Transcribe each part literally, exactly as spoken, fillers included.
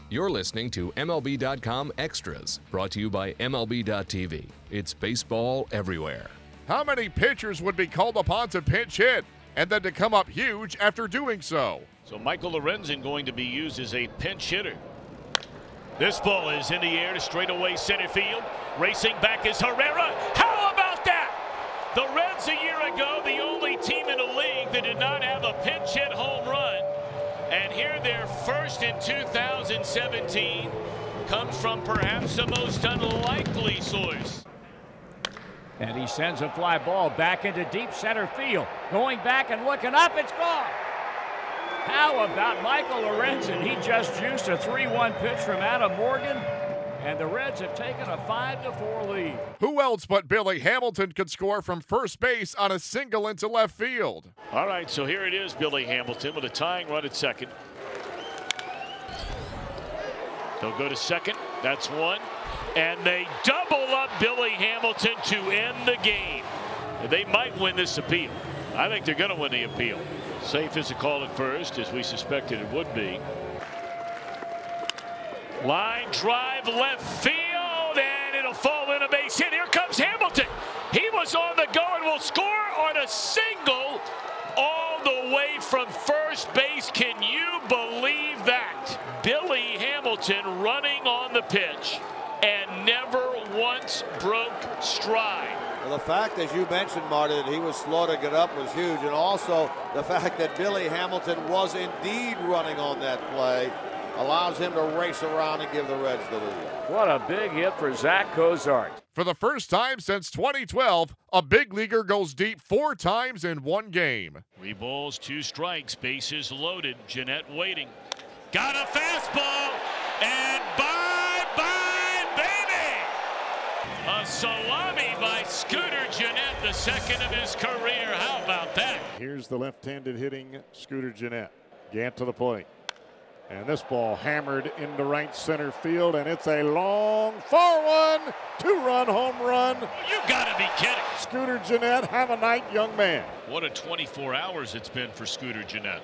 You're listening to M L B dot com Extras, brought to you by M L B dot T V. It's baseball everywhere. How many pitchers would be called upon to pinch hit and then to come up huge after doing so? So Michael Lorenzen going to be used as a pinch hitter. This ball is in the air to straightaway center field. Racing back is Herrera. How about that? The Reds a year ago, the only team in the league that did not have a pinch hit home run. And here their first in two thousand seventeen comes from perhaps the most unlikely source. And he sends a fly ball back into deep center field. Going back and looking up, it's gone. How about Michael Lorenzen? He just juiced a three one pitch from Adam Morgan, and the Reds have taken a five to four lead. Who else but Billy Hamilton could score from first base on a single into left field? All right, so here it is, Billy Hamilton with a tying run at second. They'll go to second. That's one. And they double up Billy Hamilton to end the game. They might win this appeal. I think they're going to win the appeal. Safe as a call at first, as we suspected it would be. Line drive left field, and it'll fall in a base hit. Here comes Hamilton. He was on the go and will score on a single all the way from first base. Can you believe that? Billy Hamilton running on the pitch and never once broke stride. Well, the fact, as you mentioned, Marty, that he was slow to get up was huge, and also the fact that Billy Hamilton was indeed running on that play allows him to race around and give the Reds the lead. What a big hit for Zach Cozart. For the first time since twenty twelve, a big leaguer goes deep four times in one game. Three balls, two strikes, bases loaded. Jeanette waiting. Got a fastball, and bye-bye, baby! A salami by Scooter Jeanette, the second of his career. How about that? Here's the left-handed hitting Scooter Jeanette. Gant to the plate. And this ball hammered into right center field, and it's a long four one, two-run home run. You gotta be kidding. Scooter Jeanette, have a night, young man. What a twenty-four hours it's been for Scooter Jeanette.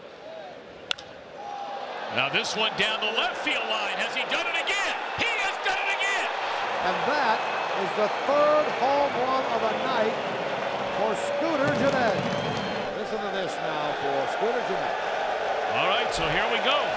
Now this one down the left field line. Has he done it again? He has done it again! And that is the third home run of the night for Scooter Jeanette. Listen to this now for Scooter Jeanette. All right, so here we go.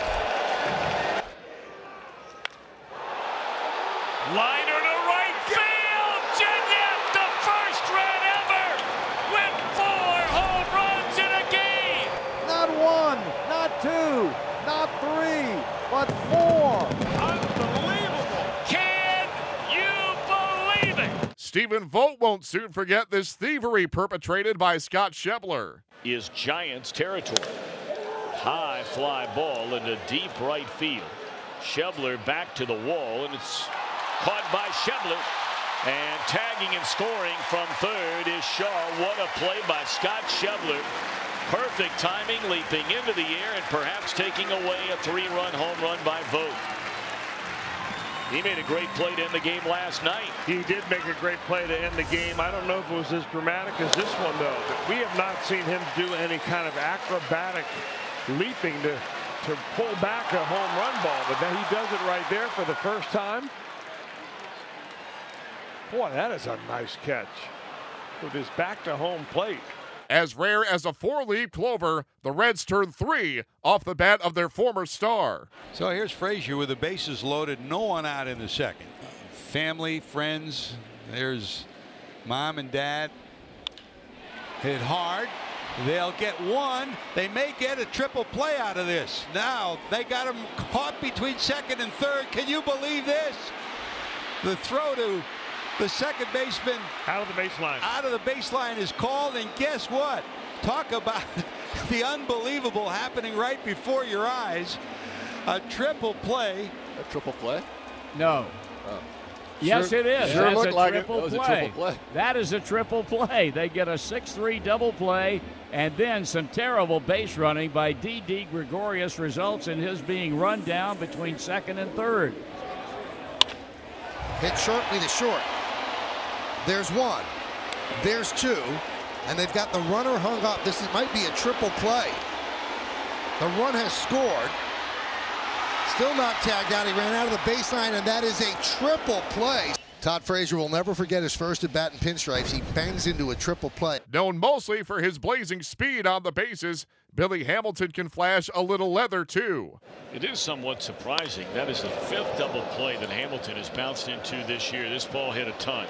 Liner to right field. Jeanette, the first run ever, with four home runs in a game. Not one, not two, not three, but four. Unbelievable. Can you believe it? Stephen Vogt won't soon forget this thievery perpetrated by Scott Schebler. Is Giants territory. High fly ball into deep right field. Schebler back to the wall, and it's caught by Schebler. And tagging and scoring from third is Shaw. What a play by Scott Schebler. Perfect timing, leaping into the air and perhaps taking away a three-run home run by Vogt. He made a great play to end the game last night. He did make a great play to end the game. I don't know if it was as dramatic as this one, though. But we have not seen him do any kind of acrobatic leaping to, to pull back a home run ball. But then he does it right there for the first time. Boy, that is a nice catch with his back to home plate. As rare as a four-leaf clover, the Reds turn three off the bat of their former star. So here's Frazier with the bases loaded, no one out in the second. Family, friends, there's mom and dad. Hit hard. They'll get one. They may get a triple play out of this. Now they got him caught between second and third. Can you believe this? The throw to the second baseman out of the baseline. Out of the baseline is called, and guess what? Talk about the unbelievable happening right before your eyes. A triple play. A triple play? No. Oh. Yes, Sure- it is. sure That's looked a like it. triple That was a play. triple play. That is a triple play. They get a six three double play, and then some terrible base running by D D Gregorius results in his being run down between second and third. Hit sharply to short. There's one. There's two. And they've got the runner hung up. This is, might be a triple play. The run has scored. still not tagged out. He ran out of the baseline, and that is a triple play. Todd Frazier will never forget his first at bat in pinstripes. He bangs into a triple play. Known mostly for his blazing speed on the bases, Billy Hamilton can flash a little leather too. It is somewhat surprising. That is the fifth double play that Hamilton has bounced into this year. This ball hit a ton.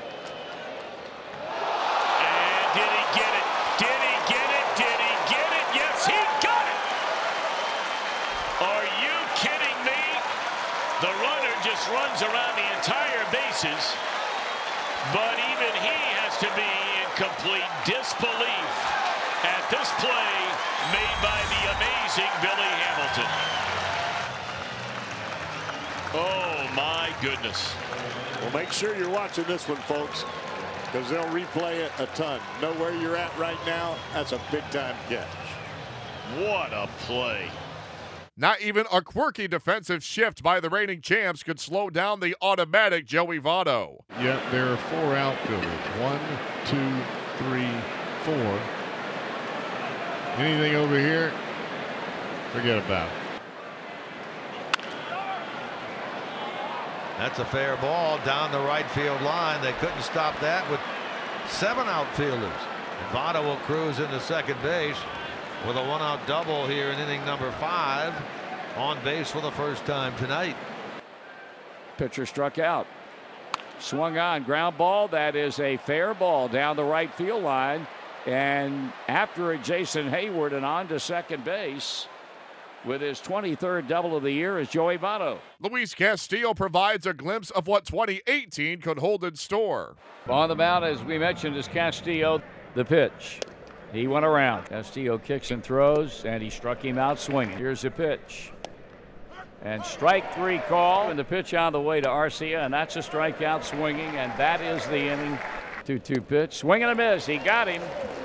And did he get it? Did he get it? Did he get it? Yes, he got it! Are you kidding me? The runner just runs around the entire bases, but even he has to be in complete disbelief at this play made by the amazing Billy Hamilton. Oh my goodness. Well, make sure you're watching this one, folks, because they'll replay it a ton. Know where you're at right now? That's a big-time catch. What a play. Not even a quirky defensive shift by the reigning champs could slow down the automatic Joey Votto. Yep, there are four outfielders. One, two, three, four. Anything over here, forget about it. That's a fair ball down the right field line. They couldn't stop that with seven outfielders. Votto will cruise into second base with a one-out double here in inning number five. On base for the first time tonight. Pitcher struck out. Swung on, ground ball. That is a fair ball down the right field line. And after it, Jason Hayward, and on to second base with his twenty-third double of the year is Joey Votto. Luis Castillo provides a glimpse of what twenty eighteen could hold in store. On the mound, as we mentioned, is Castillo. The pitch. He went around. Castillo kicks and throws, and he struck him out swinging. Here's the pitch. And strike three call, and the pitch on the way to Arcia, and that's a strikeout swinging, and that is the inning. two two pitch, swing and a miss. He got him.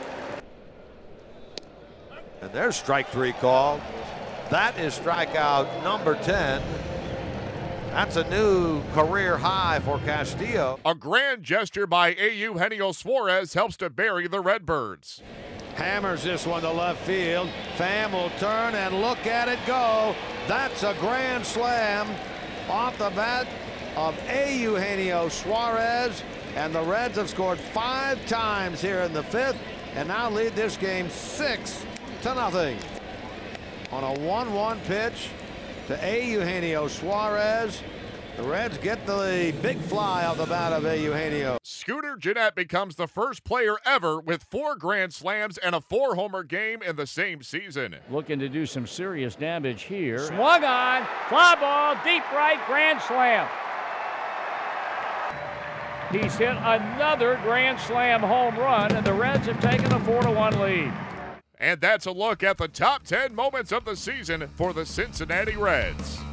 And there's strike three call. That is strikeout number ten. That's a new career high for Castillo. A grand gesture by Eugenio Suarez helps to bury the Redbirds. Hammers this one to left field. Pham will turn and look at it go. That's a grand slam off the bat of Eugenio Suarez. And the Reds have scored five times here in the fifth and now lead this game six to nothing. On a one one pitch to Eugenio Suarez. The Reds get the big fly off the bat of Eugenio. Scooter Gennett becomes the first player ever with four grand slams and a four-homer game in the same season. Looking to do some serious damage here. Swung on, fly ball, deep right, grand slam. He's hit another grand slam home run, and the Reds have taken a four to one lead. And that's a look at the top ten moments of the season for the Cincinnati Reds.